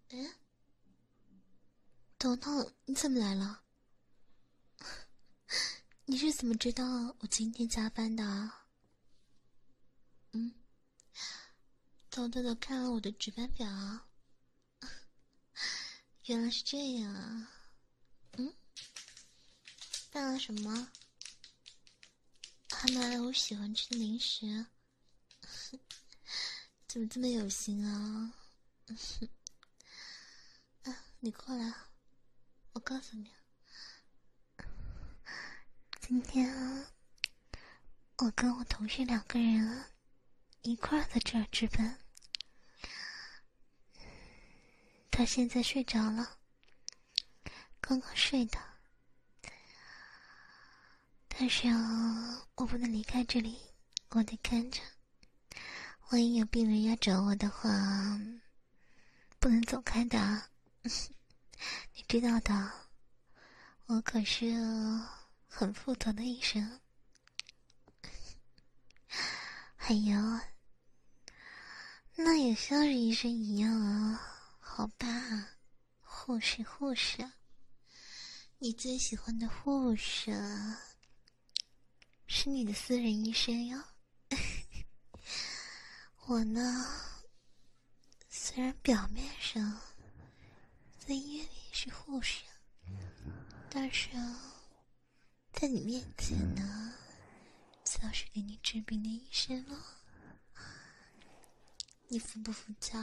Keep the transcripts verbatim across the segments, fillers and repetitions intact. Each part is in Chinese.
哎，头头，你怎么来了？你是怎么知道我今天加班的啊？嗯，偷偷的看了我的值班表啊。原来是这样啊。嗯，办了什么？还买了我喜欢吃的零食，怎么这么有心啊？啊，你过来，我告诉你，今天啊，我跟我同事两个人一块儿在这儿值班。他现在睡着了，刚刚睡的。但是啊，我不能离开这里，我得看着。万一有病人要找我的话，不能走开的。你知道的，我可是很负责的医生。还有，那也像是医生一样啊，好吧？护士，护士，你最喜欢的护士是你的私人医生哟。我呢，虽然表面上在医院里是护士，但是在你面前呢，就是给你治病的医生了。你服不服教？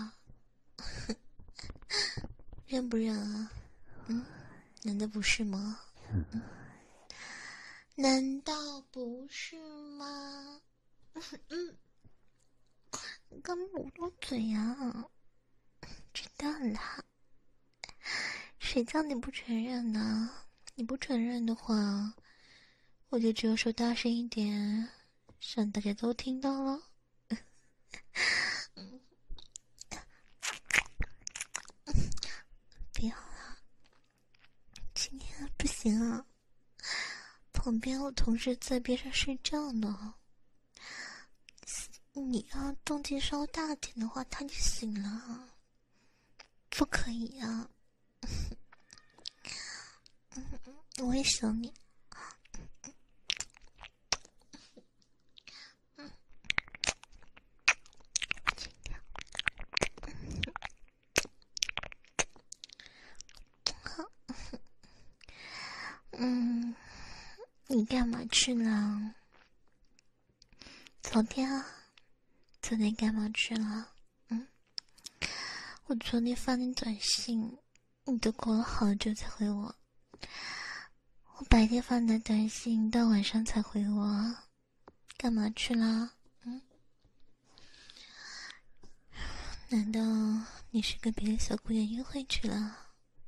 认不认啊？嗯，难道不是吗？嗯，难道不是吗？嗯，你干嘛捂住嘴呀？知道啦，谁叫你不承认呢？你不承认的话，我就只有说大声一点，让大家都听到了。不要了，今天不行啊，旁边我同事在边上睡觉呢。你要动静稍微大点的话，他就醒了。不可以啊。我也想你。嗯，你干嘛去了？昨天啊，昨天干嘛去了？嗯，我昨天发你短信，你都过了好久才回我。我白天发你的短信，到晚上才回我，干嘛去了？嗯，难道你是跟别的小姑娘约会去了？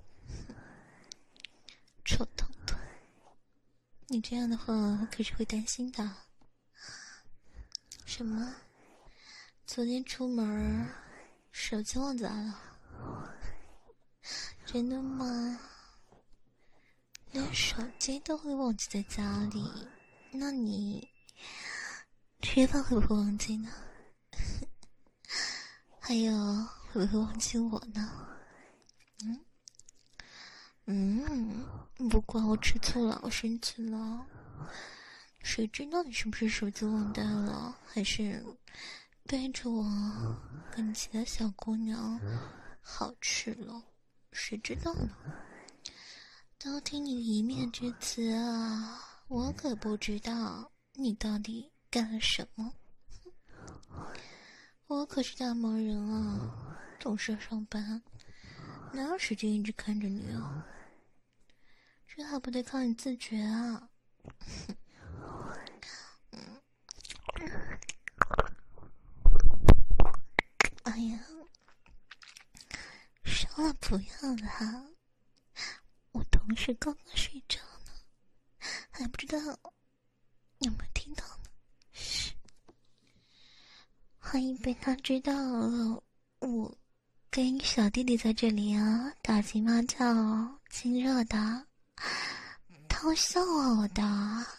臭头头，你这样的话，我可是会担心的。什么？昨天出门手机忘家了？真的吗？连手机都会忘记在家里，那你吃饭会不会忘记呢？还有会不会忘记我呢？嗯嗯，不怪我吃醋了，我生气了。谁知道你是不是手机忘带了，还是背着我跟其他小姑娘好吃了？谁知道呢？都听你的一面之词啊，我可不知道你到底干了什么。我可是大忙人啊，总是要上班，哪有时间一直看着你啊？这还不得靠你自觉啊！哎呀，说了不要啦！我同事刚刚睡着呢，还不知道有没有听到呢。嘘，万一被他知道了，我跟一个小弟弟在这里啊，打情骂俏、亲热的，他会笑话我的。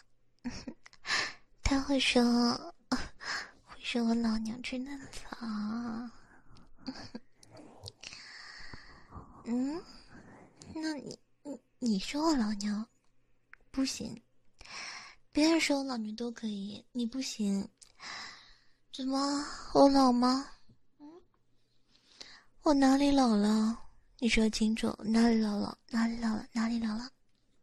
他会说，会说我老娘去嫩草。 嗯，那你你你说我老娘不行，别人说我老娘都可以，你不行。怎么我老吗？嗯，我哪里老了？你说清楚，哪里老了？哪里老了？哪里老了？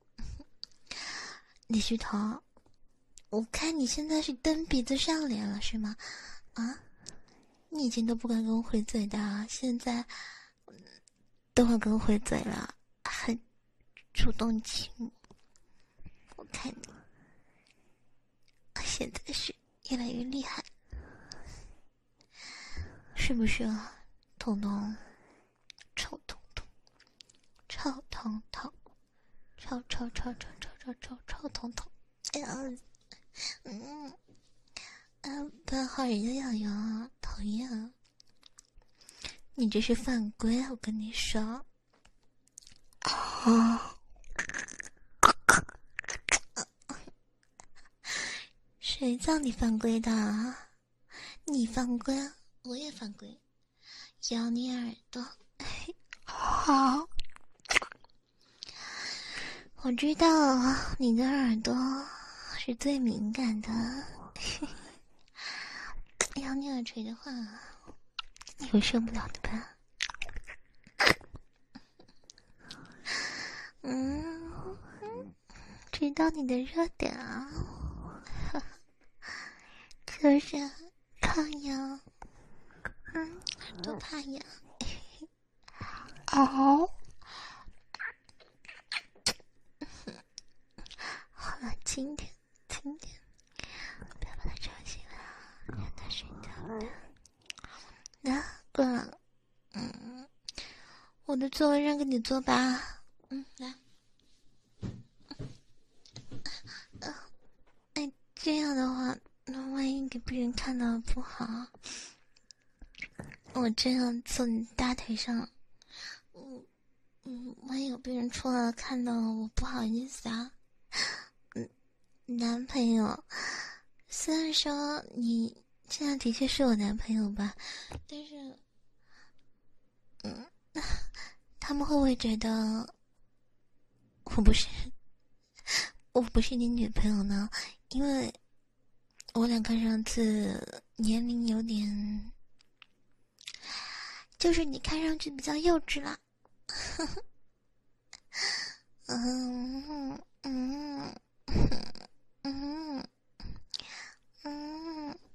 李旭涛，我看你现在是蹬鼻子上脸了是吗？啊，你以前都不敢跟我回嘴的，现在都会跟我回嘴了，还主动亲我，我看你现在是越来越厉害，是不是啊？彤彤，臭彤彤，臭彤彤，臭臭臭臭臭臭臭臭彤彤，哎呀，嗯，啊，不要薅人家痒痒啊，讨厌啊！你这是犯规，我跟你说。啊！谁叫你犯规的？你犯规，我也犯规，咬你耳朵。好，我知道你的耳朵是最敏感的，咬你耳垂的话，你会受不了的吧？嗯，知道你的热点啊，就是怕痒，嗯，多怕痒。哦，好了，今天今天不要把他吵醒了，让他睡觉了。那过了，嗯，我的座位让给你坐吧。嗯，来。呃，哎，这样的话，那万一给别人看到不好。我这样坐你大腿上，嗯嗯，万一有别人出来看到了，我不好意思啊。嗯，男朋友，虽然说你现在的确是我男朋友吧，但是，嗯，他们会不会觉得我不是我不是你女朋友呢？因为我俩看上去年龄有点，就是你看上去比较幼稚啦。嗯嗯嗯嗯，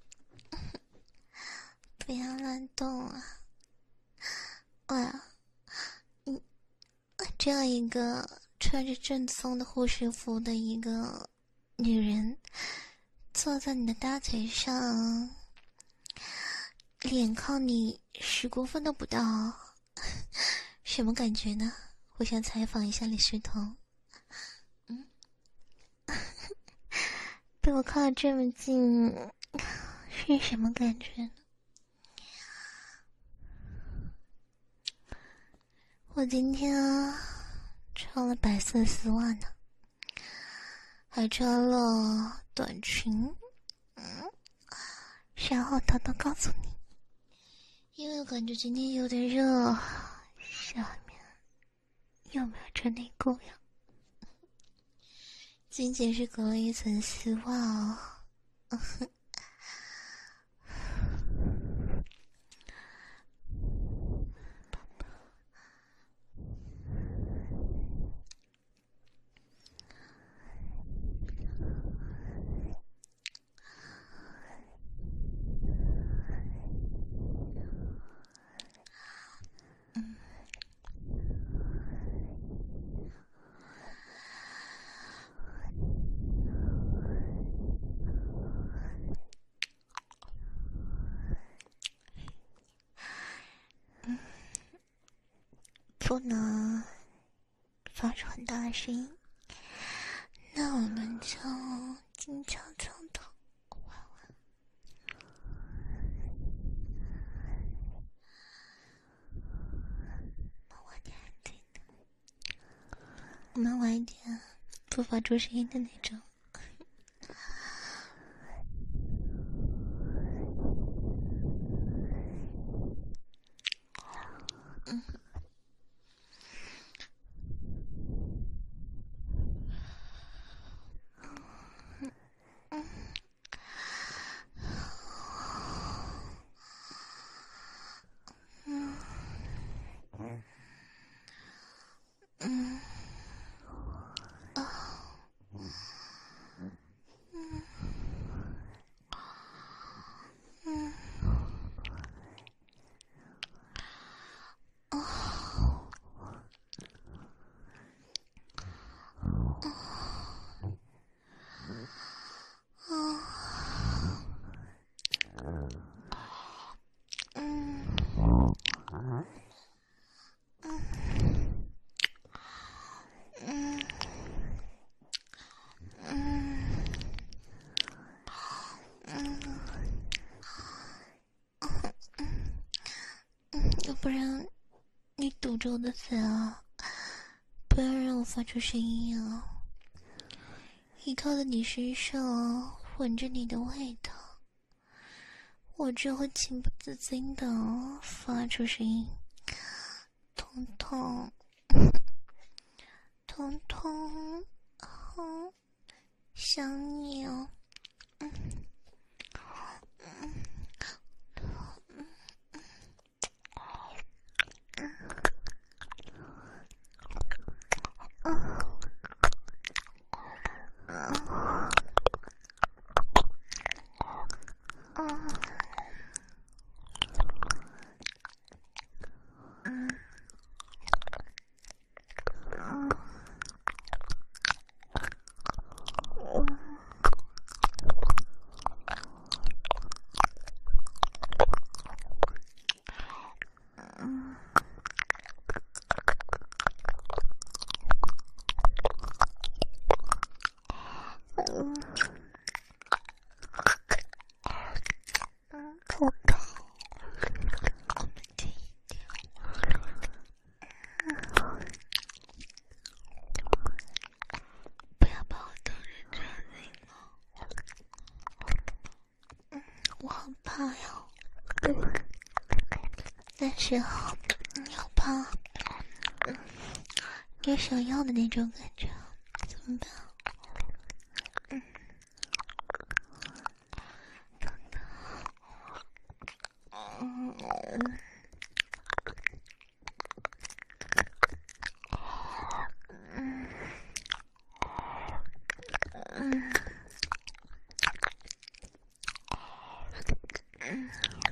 不要乱动啊！哇，你这样一个穿着正宗的护士服的一个女人，坐在你的大腿上，脸靠你十公分都不到，什么感觉呢？我想采访一下李世彤。嗯，被我靠得这么近，是什么感觉呢？我今天啊，穿了白色丝袜呢，还穿了短裙。嗯，然后偷偷告诉你，因为我感觉今天有点热，下面有没有穿内裤呀？仅仅是隔了一层丝袜哦。嗯，不能发出很大的声音，那我们就静悄悄的玩玩。我晚点安静的，我们晚一点，不发出声音的那种。嗯， 着我的嘴啊，不要让我发出声音啊！依靠在你身上，闻着你的味道，我就会情不自禁的发出声音，彤彤，彤彤，好想你哦，嗯嗯。但是啊，要怕你想要的那种感觉，怎么办？嗯，嗯嗯嗯嗯。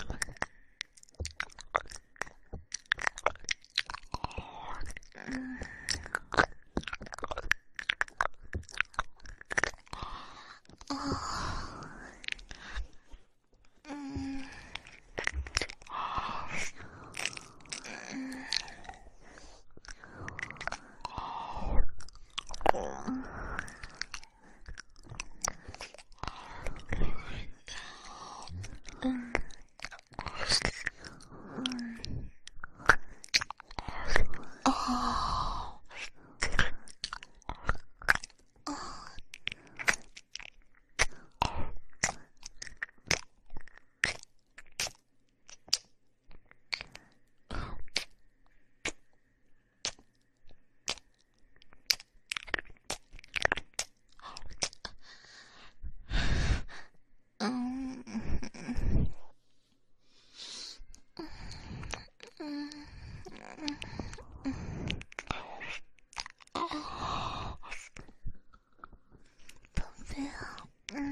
嗯嗯嗯嗯哦，宝贝啊，嗯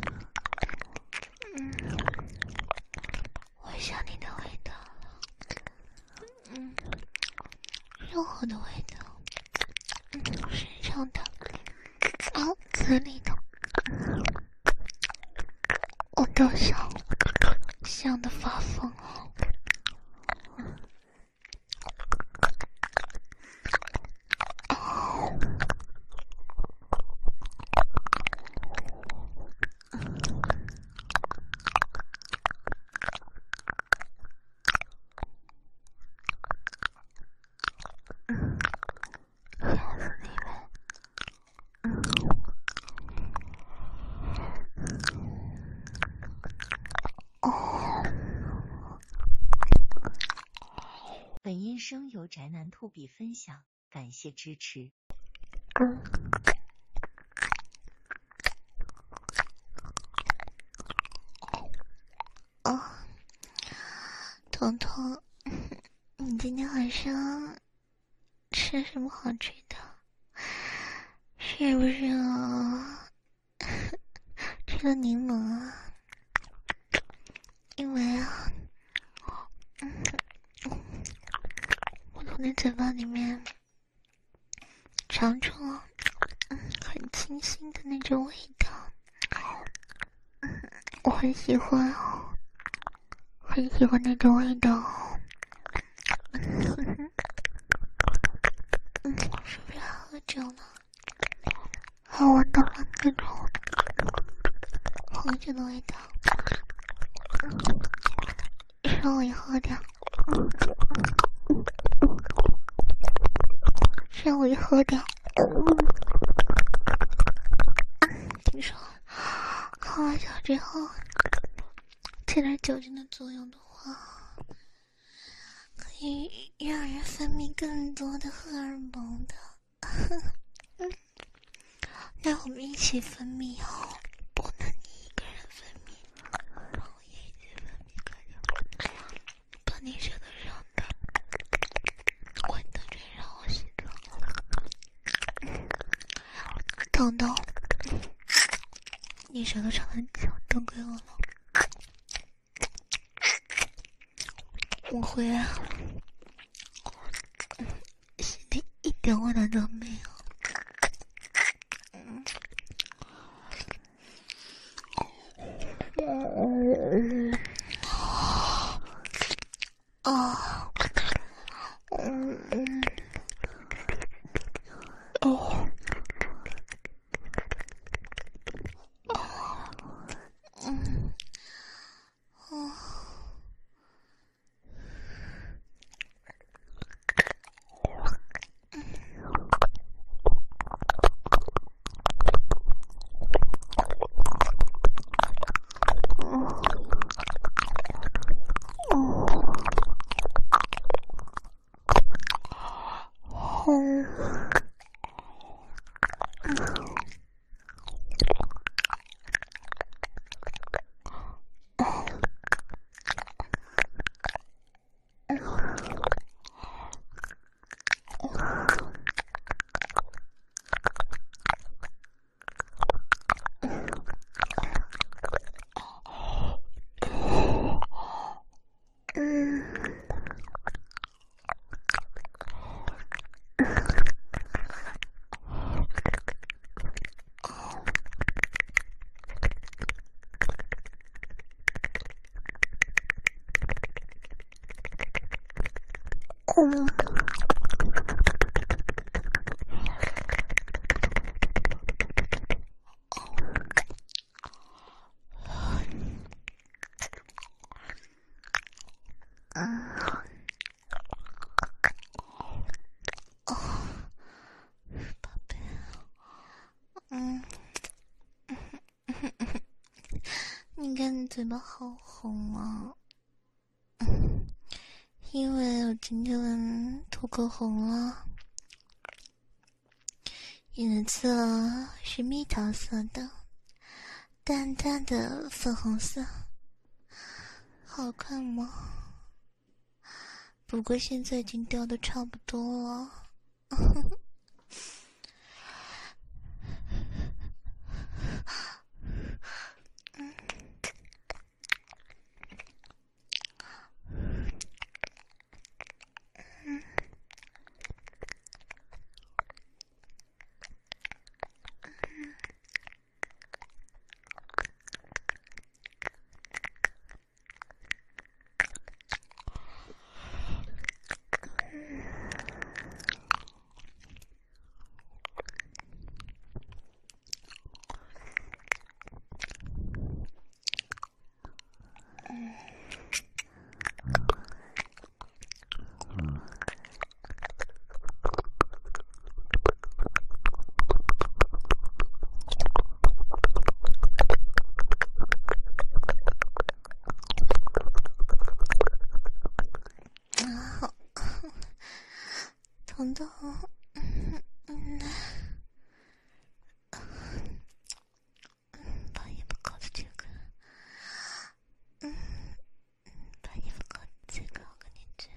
嗯，我想你的味道了，嗯，肉后的味道，嗯，身上的，哦，嘴里的，我都想想的发疯了。 本音声由宅男兔比分享，感谢支持。 嗯。哦，彤彤，你今天晚上吃什么好吃的？是不是啊？吃了柠檬啊？因为啊，嗯，我从你嘴巴里面尝出了嗯很清新的那种味道，嗯，我很喜欢哦，很喜欢那种味道哦。嗯，嗯，是不是还喝酒呢？还闻到了那种红酒的味道，嗯，稍微喝点。 让我去喝点。听说喝完酒之后，这点酒精的作用的话，可以让人分泌更多的荷尔蒙的。让我们一起分泌哦，不能你一个人分泌，让我也一起分泌个人，把你舌头上的滚的全让我吸走，等等，你舌头上的酒都给我了，我回来了，吸的一点味道都没有。哦，嗯嗯，哦，哦，嗯，哦，嗯。嗯，你看你嘴巴好红啊！因为我今天涂口红了，颜色是蜜桃色的，淡淡的粉红色，好看吗？不过现在已经掉的差不多了。疼的，嗯嗯，把衣服搞得这个，嗯，把衣服搞得这个，我跟你讲，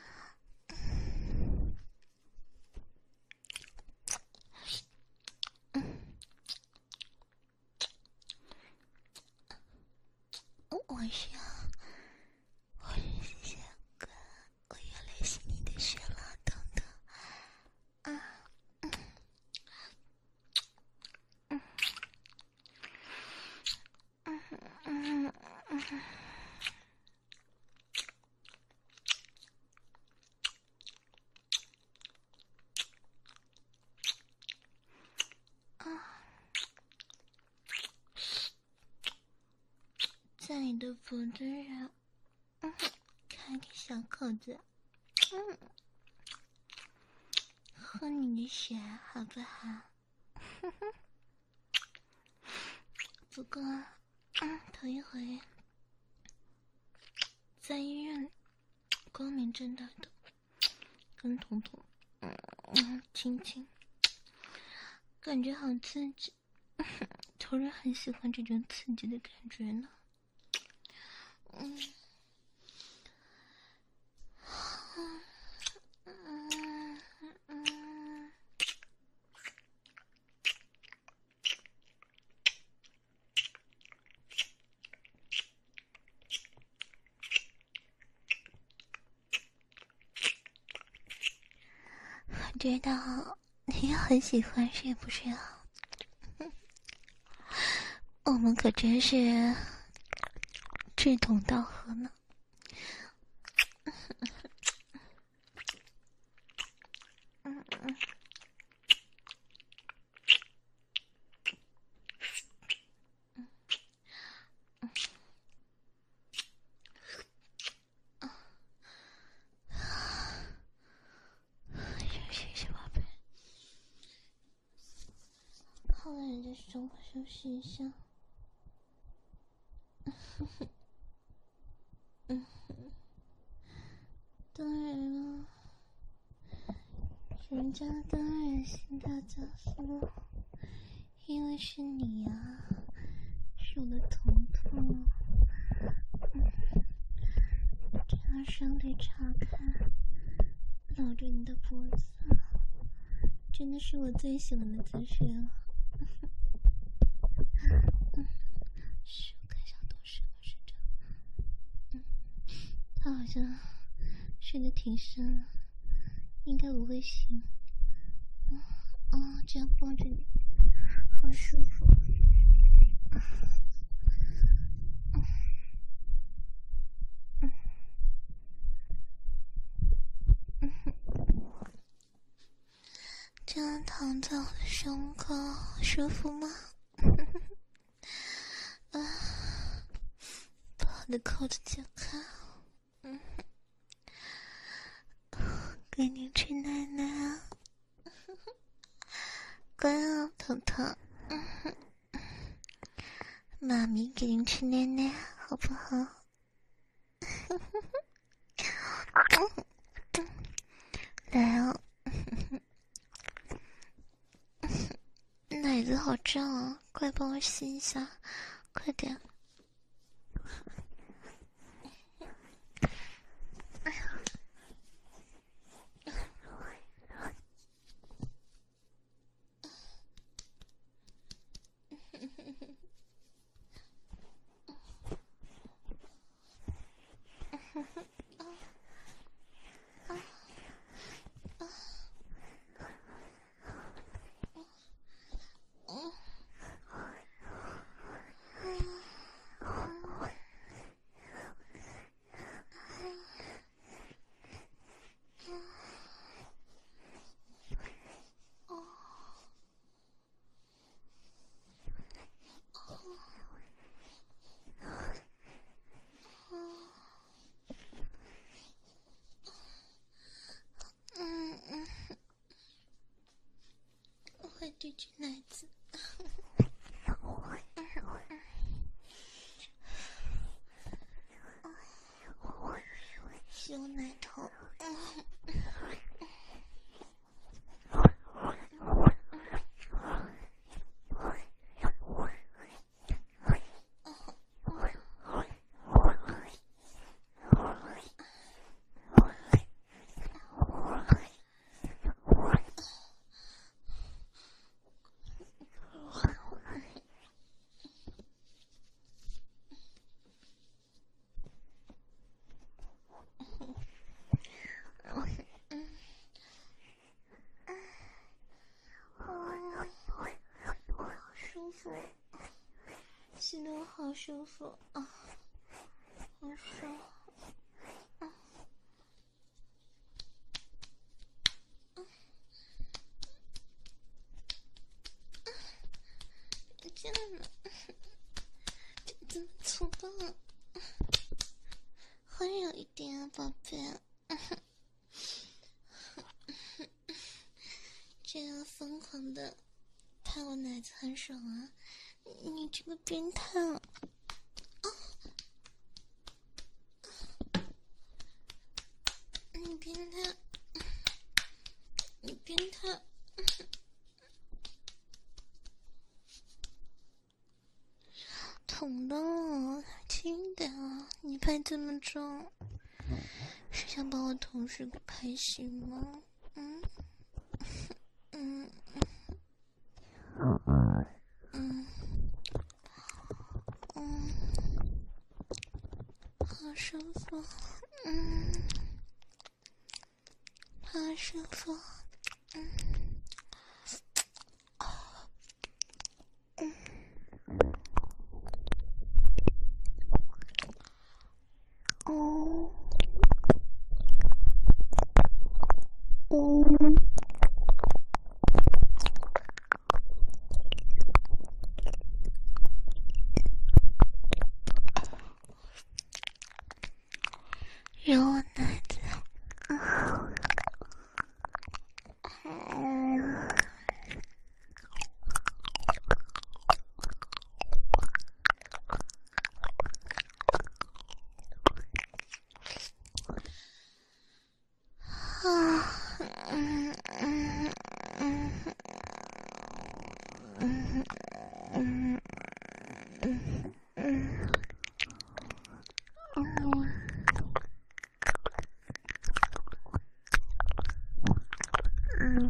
嗯，我是啊，我是吸血鬼，我要来吸你的血了，等等，啊，嗯。嗯嗯嗯，在你的脖子上，嗯，开个小口子，嗯， 喝你的血好不好？不过，嗯，头一回在医院里光明正大的跟彤彤嗯亲亲，感觉好刺激，突然很喜欢这种刺激的感觉呢。嗯。嗯嗯，我知道你也很喜欢，是不是啊？我们可真是志同道合呢。嗯嗯。谢谢宝贝。好了，人家稍微休息一下。嗯，当然了，人家当然心大家夫，因为是你呀、啊，是我的彤彤。嗯，这样双腿岔开，搂着你的脖子，真的是我最喜欢的姿势了。嗯，是我看小东睡了睡着。嗯，他好像睡得挺深了，应该不会醒。嗯，哦，这样抱着你，好舒服。嗯嗯嗯哼，这样躺在我的胸口，舒服吗？啊，把我的扣子解开。嗯，给你吃奶奶啊，乖啊，彤彤。嗯哼，妈咪给你吃奶奶，好不好？来哦，奶子好胀啊，快帮我吸一下，快点。哎呀，嗯嗯，我会滴滴奶子。吸我奶头。嗯。舒服，吸得我好舒服啊，好爽。啊，这样呢？怎么粗暴？温柔一点啊，宝贝。 这样疯狂的拍我奶子很爽啊！你这个变态啊！啊你变态！你变态！疼的，轻点啊！你拍这么重，是想把我同事给拍醒吗？嗯嗯嗯嗯嗯，好舒服，嗯，好舒服，嗯嗯。哦，嗯，揉我奶子，嗯，啊，嗯嗯嗯嗯嗯嗯嗯嗯。嗯，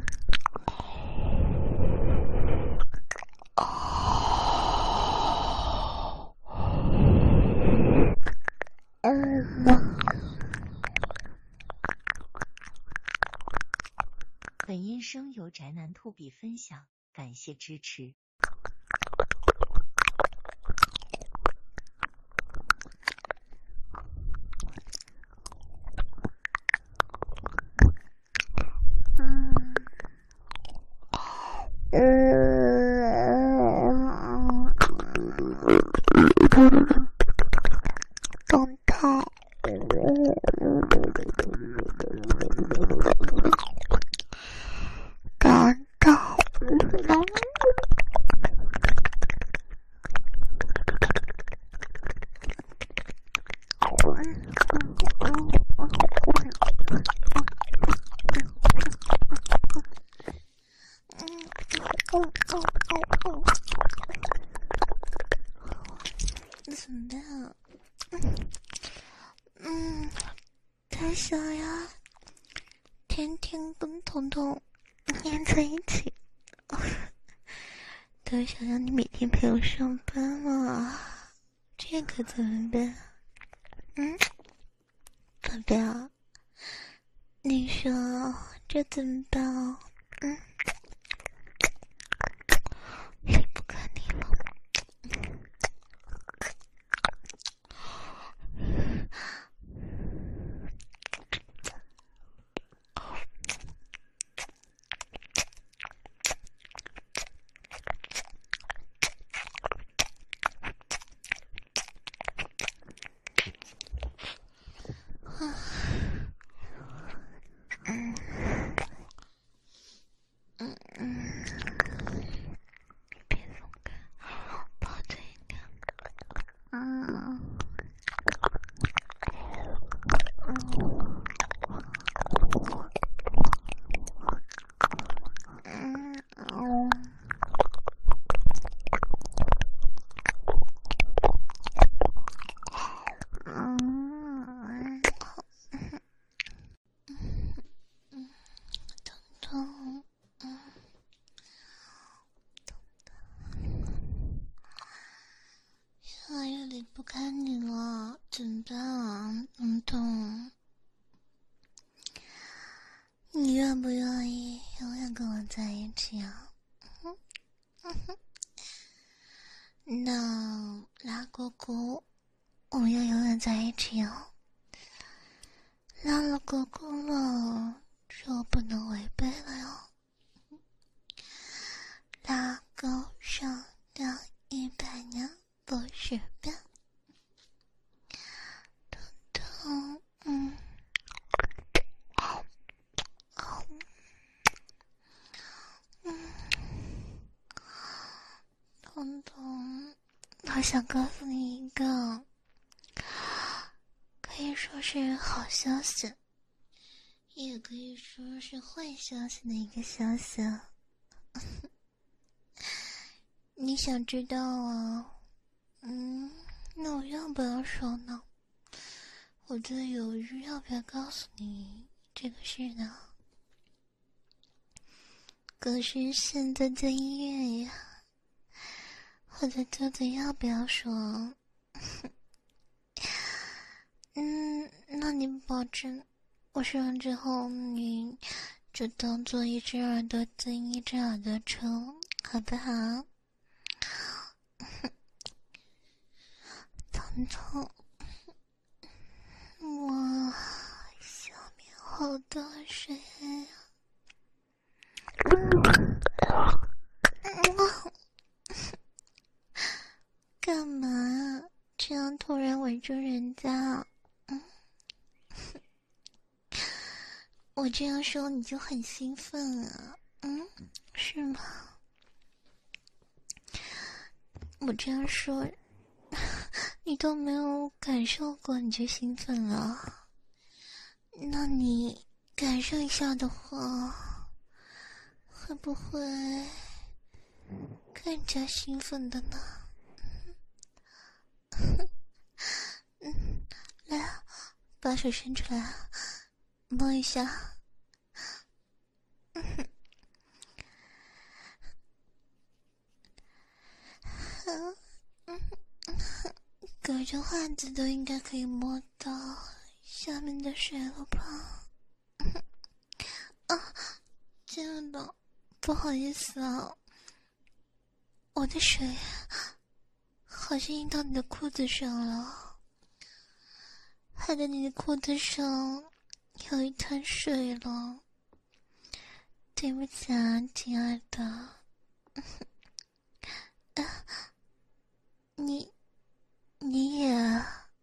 本音声由宅男兔比分享，感谢支持。 动态，感到，怎么办？嗯，太想呀，天天跟彤彤黏在一起，都想让你每天陪我上班了，这可怎么办？嗯，宝贝，你说这怎么办啊？嗯，离不开你了。嗯嗯嗯，别松开，抱紧一点。嗯嗯嗯嗯。嗯，嗯，疼，嗯，现在又离不开你了，怎么办啊？彤彤，你愿不愿意永远跟我在一起啊？嗯嗯哼，那拉姑姑，我们要永远在一起哦。拉了姑姑了，就不能违背了哟。拉钩上吊一百年不许变。彤彤，嗯，好，好， 彤彤，我想告诉你一个可以说是好消息，也可以说是坏消息的一个消息。你想知道啊？嗯，那我要不要说呢？我在犹豫要不要告诉你这个事呢。可是现在在医院呀，我在究竟要不要说？嗯，那你保证我说完之后，你就当做一只耳朵进一只耳朵出，好不好？彤彤，我下面好多水呀、干嘛这样突然围住人家？嗯，我这样说你就很兴奋啊？嗯，是吗？我这样说，你都没有感受过你就兴奋了？那你感受一下的话，会不会更加兴奋的呢？嗯，来，把手伸出来，摸一下。隔着袜子都应该可以摸到下面的水了吧？啊，亲爱的，不好意思啊，我的水好像印到你的裤子上了，害得你的裤子上有一滩水了。对不起啊，亲爱的。啊，你你也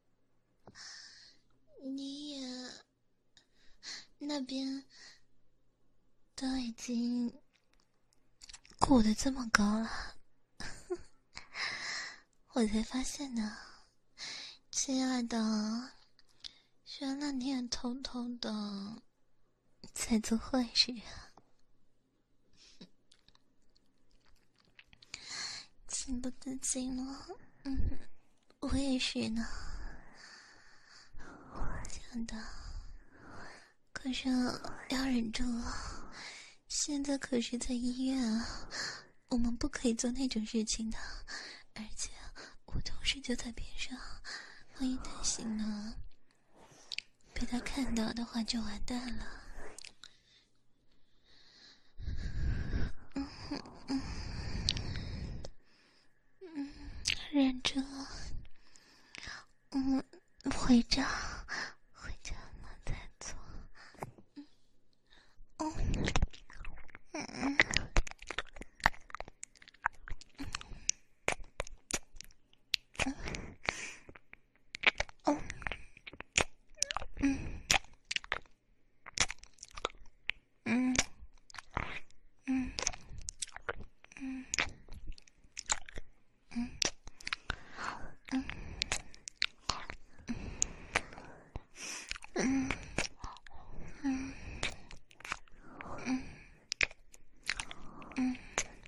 你也那边都已经鼓得这么高了，我才发现呢，亲爱的，原来你也偷偷的在做坏事啊！情不自禁了，嗯，我也是呢，真的。可是要忍住啊，现在可是在医院啊，我们不可以做那种事情的，而且我同事就在边上，万一担心了，被他看到的话就完蛋了。嗯嗯嗯，忍住，嗯，回家，回家了再做。嗯嗯嗯。哦，嗯，嗯，嗯，嗯，嗯，嗯，嗯，嗯，嗯，嗯，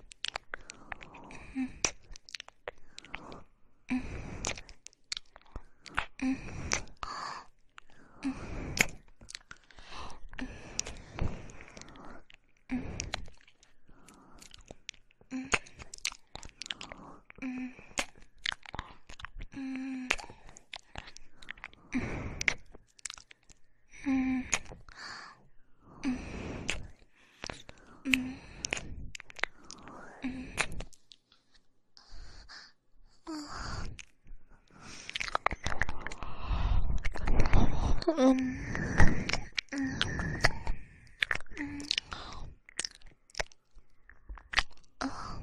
嗯，嗯，嗯。嗯嗯嗯啊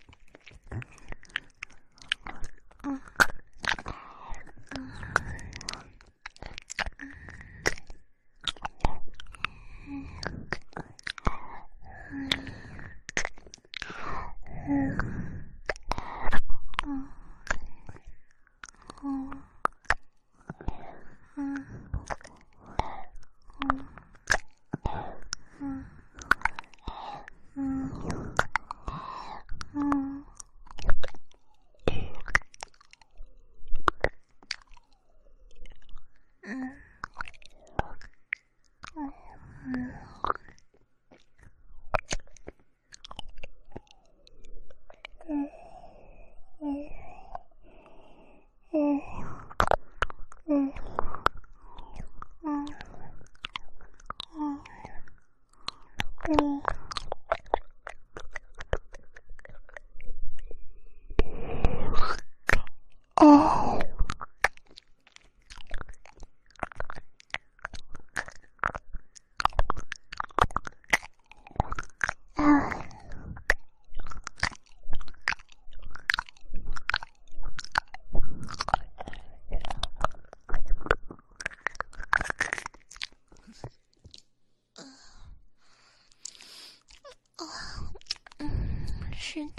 嗯嗯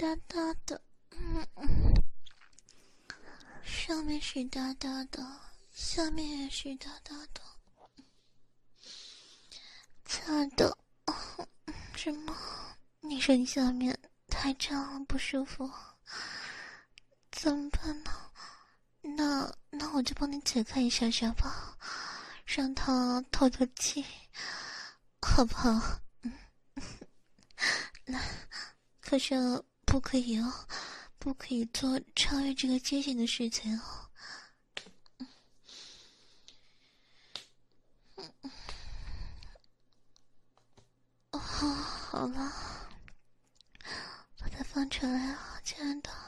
大大的，嗯，上面是大大的，下面也是大大的，擦的，什么？你说你下面太胀了，不舒服，怎么办呢？那那我就帮你解开一下下吧，让他透透气，好不好？嗯，那可是不可以哦，不可以做超越这个界限的事情哦。哦，好了，把它放出来啊，亲爱的。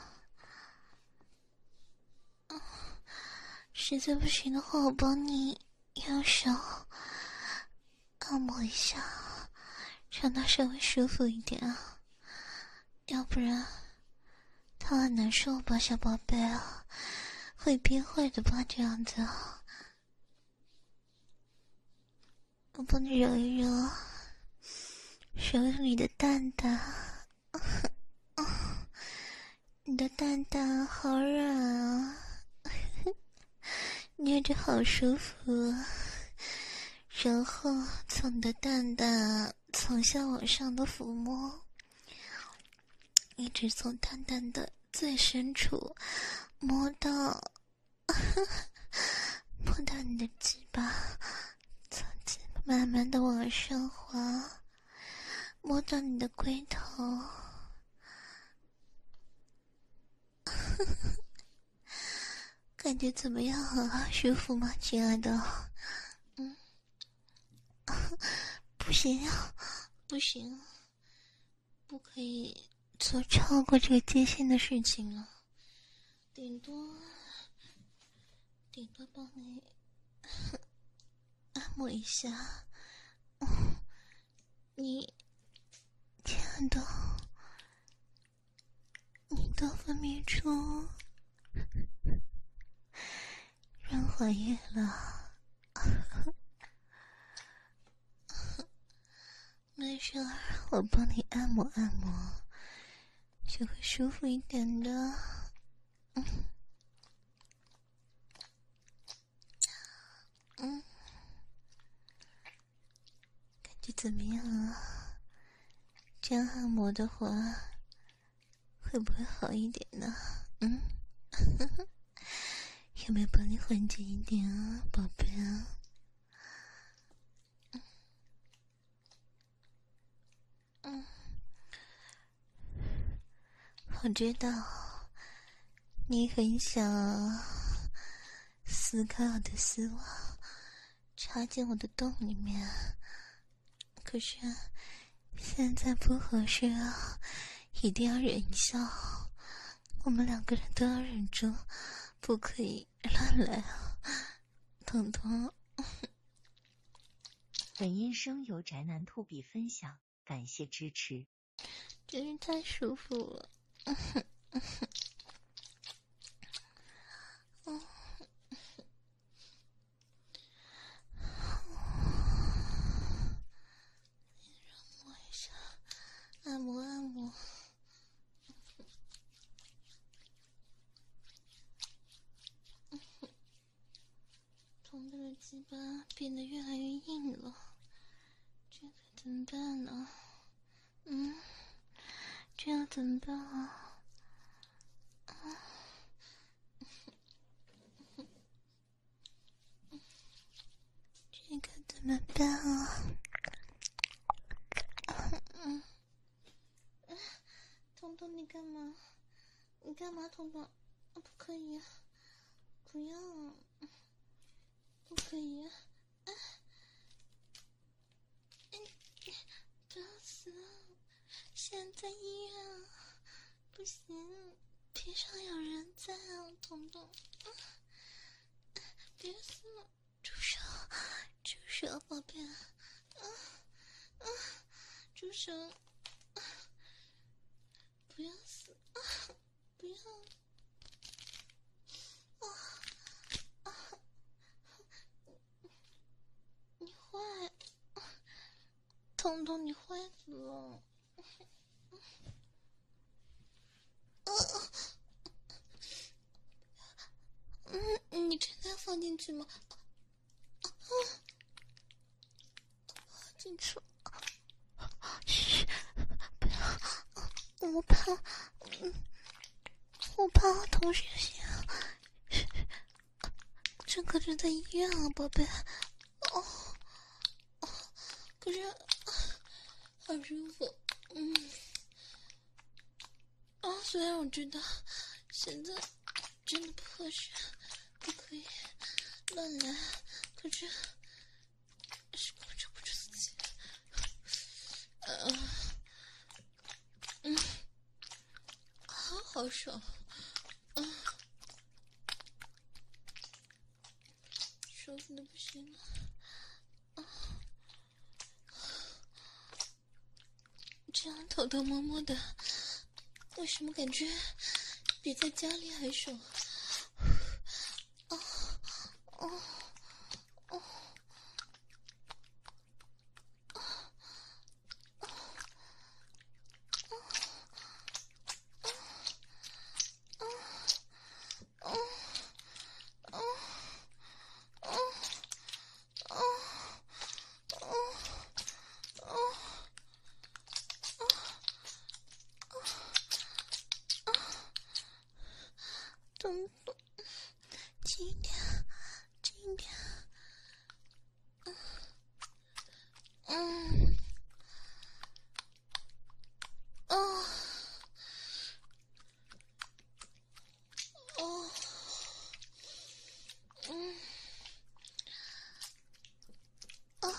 实在不行的话，我帮你用手按摩一下，让它稍微舒服一点啊，要不然它很难受吧，小宝贝啊，会憋坏的吧，这样子啊。我帮你揉一揉，揉揉你的蛋蛋，你的蛋蛋好软啊，捏着好舒服啊。然后从你的蛋蛋从下往上的抚摸，一直从蛋蛋的最深处摸到摸到你的鸡巴，从鸡巴慢慢的往上滑，摸到你的龟头。感觉怎么样啊？舒服吗，亲爱的？嗯，不行啊，不行，不可以做超过这个界限的事情了。顶多，顶多帮你按摩一下。嗯，你，亲爱的，你都分泌出润滑液了。没事儿，我帮你按摩按摩，就会舒服一点的。嗯，嗯，感觉怎么样啊？这样按摩的话，会不会好一点呢？嗯，有没有帮你缓解一点啊，宝贝啊？嗯，我知道你很想撕开我的丝袜，插进我的洞里面，可是现在不合适啊，一定要忍一下，我们两个人都要忍住，不可以乱来啊，彤彤。 本音声由宅男兔比分享，感谢支持。 真是太舒服了。嗯，摸一下，按摩按摩。彤彤的鸡巴变得越来越硬了，这可怎么办呢？嗯，这样怎么办啊？啊，这个怎么办啊？嗯，彤彤你干嘛？你干嘛，彤彤？啊，不可以啊！不要啊！不可以啊！啊，不要死啊！现在医院啊！不行，边上有人在啊，彤彤！啊，别死了！住手！住手，宝贝！啊啊！住手！啊，不要死！啊，不要！啊啊！你坏！彤彤，你坏死了！ 放进去吗？啊，进去了。嘘，不要，我怕，嗯，我怕同学性。这可是在医院啊，宝贝。哦，哦，可是好舒服。嗯，啊，虽然我知道现在真的不合适，不可以乱来，可是是控制不住自己。呃，嗯，好好爽，嗯，舒服的不行了。啊，这样偷偷摸摸的，为什么感觉比在家里还爽？哦哦哦！动动，轻一点，轻一点。嗯，哦，哦，嗯，啊，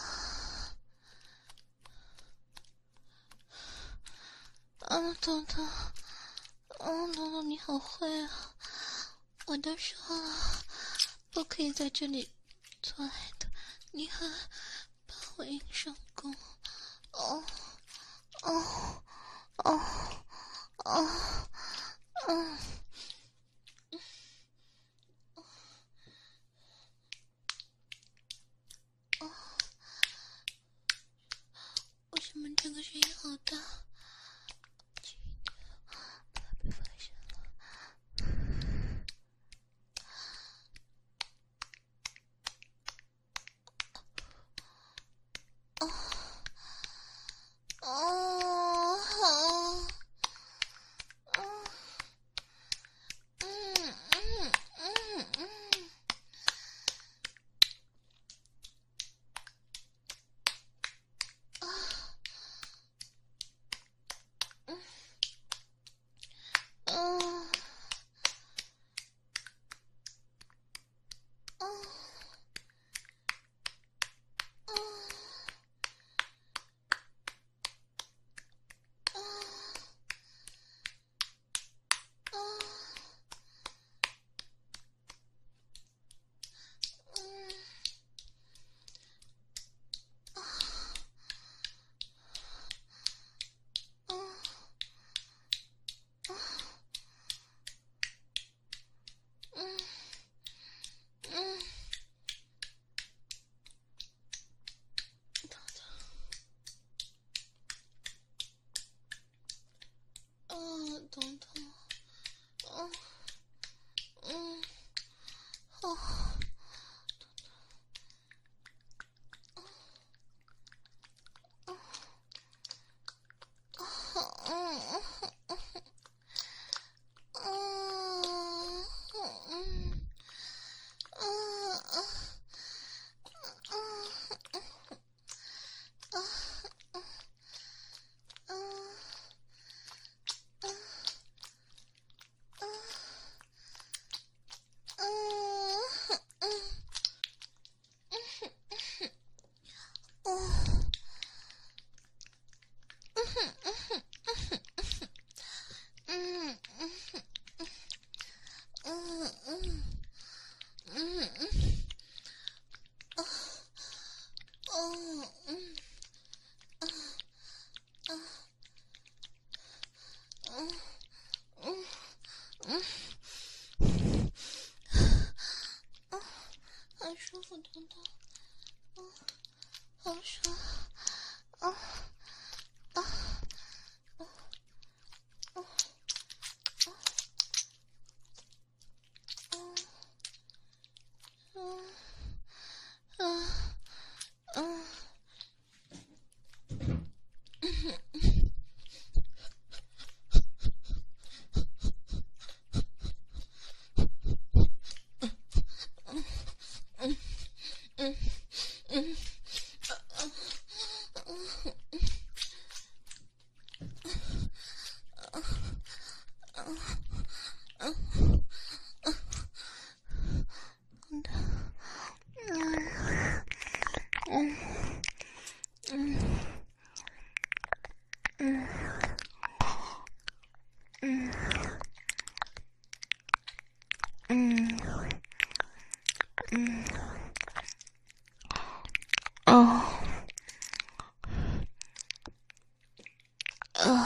啊，彤彤，嗯，彤彤你好会啊！我都说了，不可以在这里做爱的，你还把我硬上弓。哦，哦，哦，哦，嗯。为什么这个声音好大？轻一点，不要被发现了。哦，哦，好，嗯，嗯嗯嗯嗯，啊，嗯嗯嗯嗯嗯嗯嗯。嗯，彤彤，嗯嗯，哦，嗯嗯嗯嗯嗯好舒服，彤彤，嗯，好爽，啊啊啊啊啊！嗯嗯嗯哦呃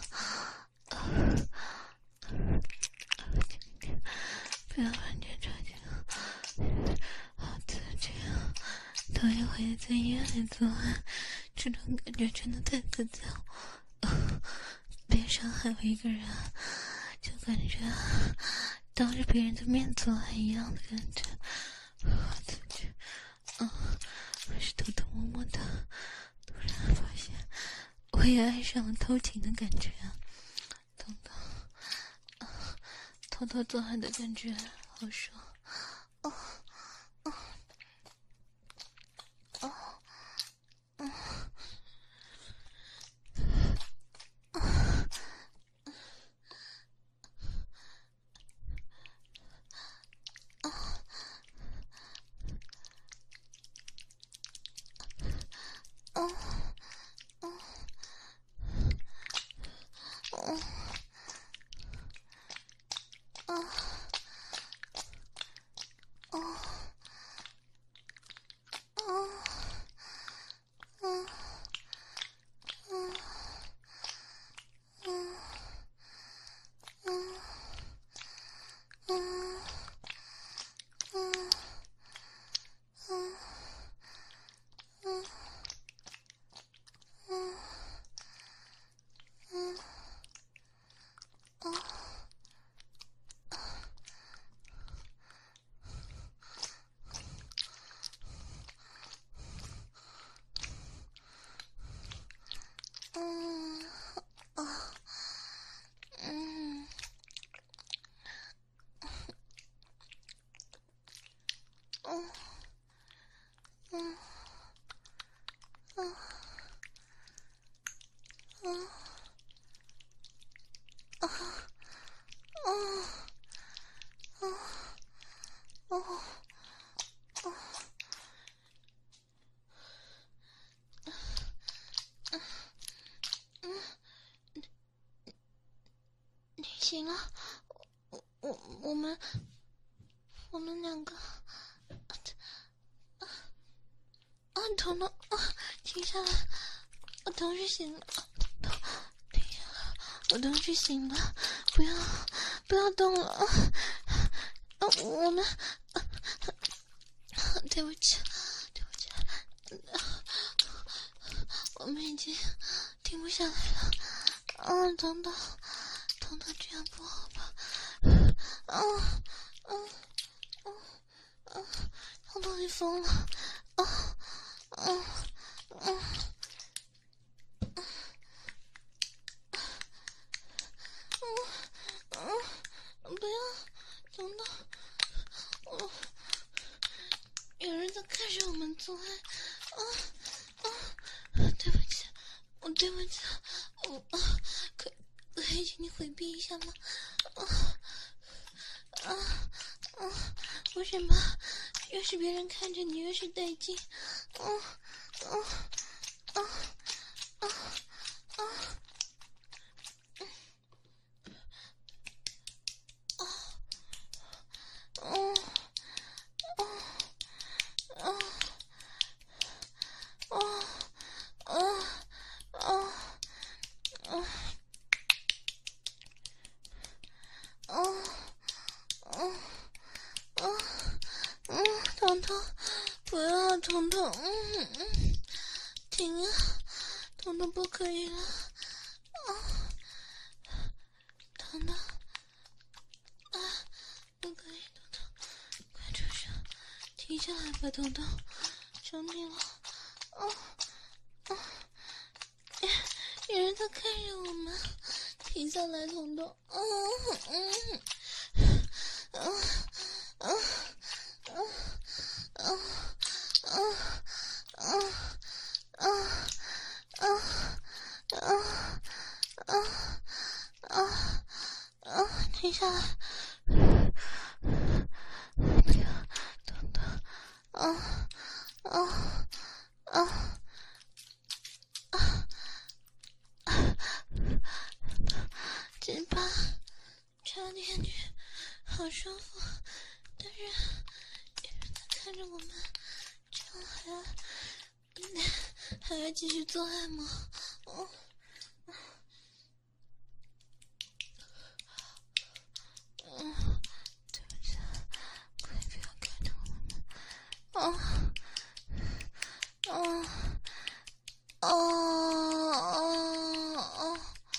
不要完全着急了，好自己啊！头一回在医院里做爱，这种感觉真的太自在了。边上还有一个人，就感觉当着别人的面做爱一样的感觉。好自己啊！我是偷偷摸摸的，突然发现我也爱上了偷情的感觉啊！等等。偷偷做爱的感觉好爽，哦哦哦哦哦哦哦哦哦你行了，我我我们我们两个啊，彤彤啊，停下来，我同时醒了，停下来，我同时醒了，不要不要动了啊！啊，我们啊，对不起，对不起，我们已经停不下来了。啊，彤彤，彤彤，这样不好吧？啊啊啊啊！彤彤，你疯了！啊啊啊！嗯嗯，不要，彤彤，我有人在看着我们做爱，啊啊！对不起，我对不起，我啊，可可以请你回避一下吗？啊啊啊！为什么越是别人看着你越是带劲？啊啊啊啊啊！哦哦哦哦哦哦哦哦哦哦嗯，彤彤，不要，彤彤，嗯嗯，停啊，彤彤不可以了，啊，彤彤，啊，不可以，彤彤，快出声，停下来吧，彤彤，求你了，啊啊，有人在看着我们，停下来，彤彤，嗯嗯嗯嗯嗯嗯嗯嗯嗯嗯嗯嗯嗯，停下来，不要，彤彤，啊啊啊啊！嘴巴差点就好舒服，但是他看着我们，这样还要还要继续做爱吗？哦，嗯，对不起，快不要看着我们。哦，哦，哦，哦，哦。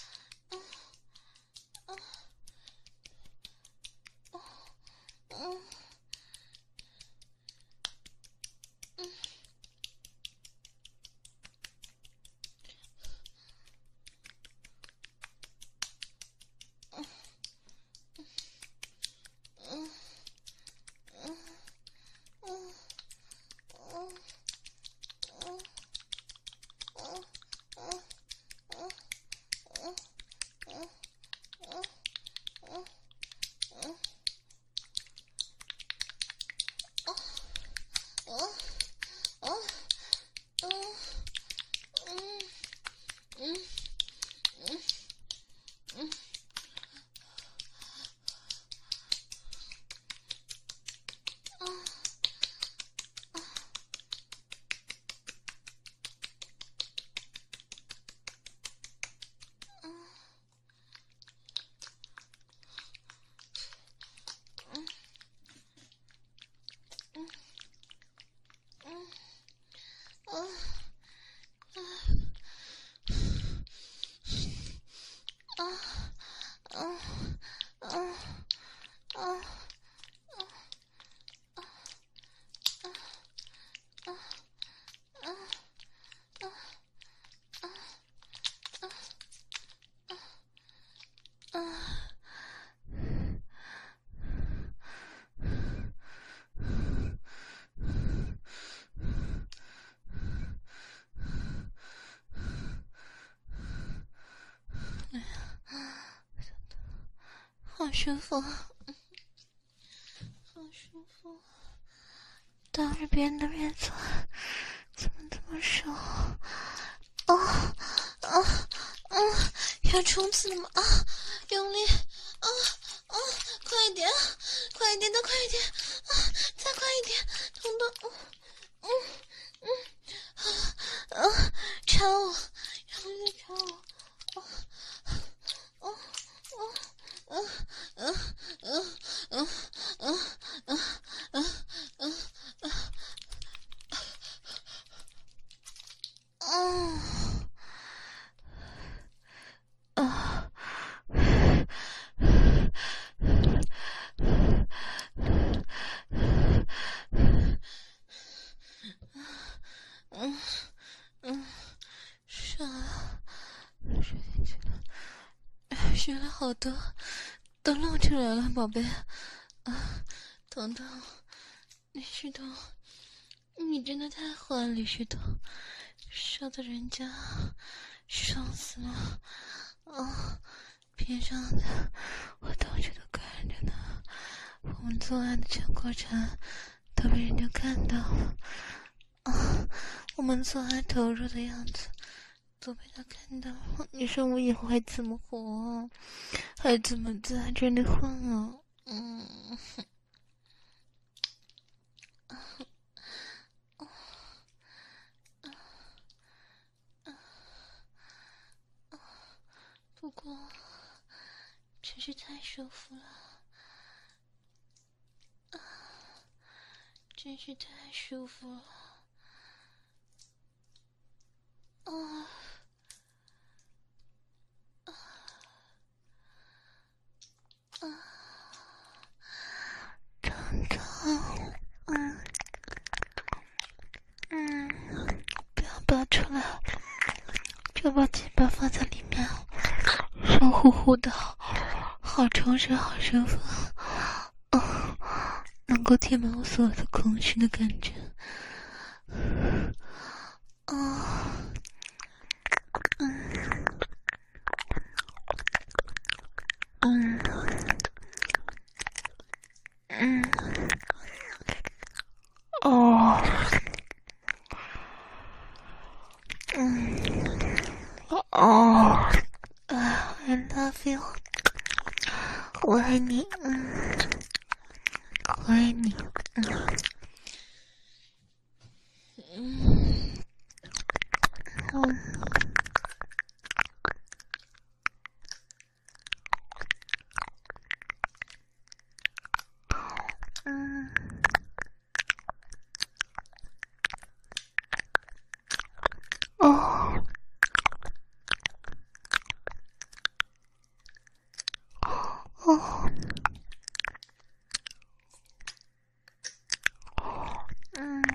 好舒服，好舒服。到耳边的面子怎么这么瘦？哦，啊啊！要冲刺了吗？啊，用力！啊啊！快一点，快一点的，快一点！啊，再快一点！痛痛！嗯嗯嗯啊啊！插我，用力插我！啊啊啊！嗯嗯嗯嗯嗯嗯嗯嗯嗯啊！嗯嗯，爽啊！睡进去了，学了好多，都露出来了，宝贝。啊，彤彤，李旭东，你真的太坏了，李旭东，说的人家爽死了。啊，边上的我到处都看着呢，我们做爱的全过程都被人家看到了。啊，我们做爱投入的样子都被他看到了。你说我以后还怎么活？还怎么在这里混啊？嗯。不过，真是太舒服了，啊，真是太舒服了，啊啊啊！长长，嗯嗯，不要拔出来，就把嘴巴放在里面，热乎乎的，好充实，好舒服，啊，能够填满我所有的空虚的感觉，啊，嗯嗯嗯，哦，嗯，哦。I love you，我爱你，嗯我爱你。嗯嗯嗯哦哦嗯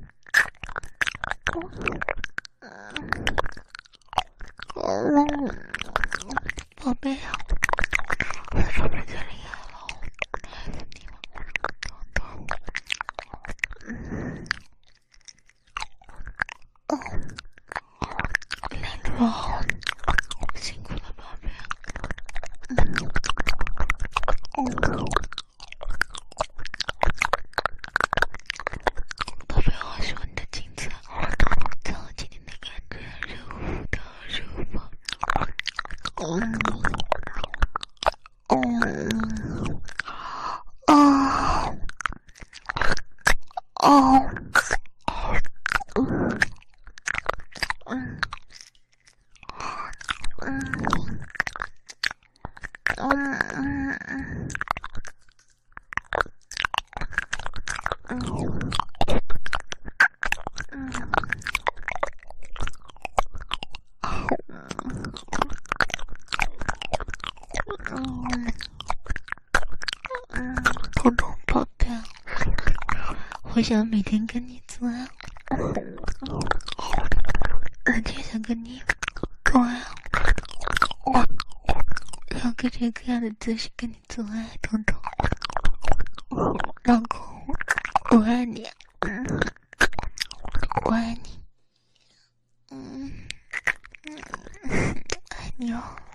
嗯，宝贝啊，我是不是最厉害了？哦，累了，辛苦了，宝贝。嗯，哦，宝贝，好喜欢你的镜子，在我今天的感觉，热乎的热吧。嗯，嗯，啊，哦，嗯嗯嗯嗯嗯嗯嗯嗯，彤彤宝贝，我想每天跟你做爱，我就想跟你做爱，我想各种各样的姿势跟你做爱，彤彤，老公，我爱你，嗯，我爱你，嗯嗯，爱你哦。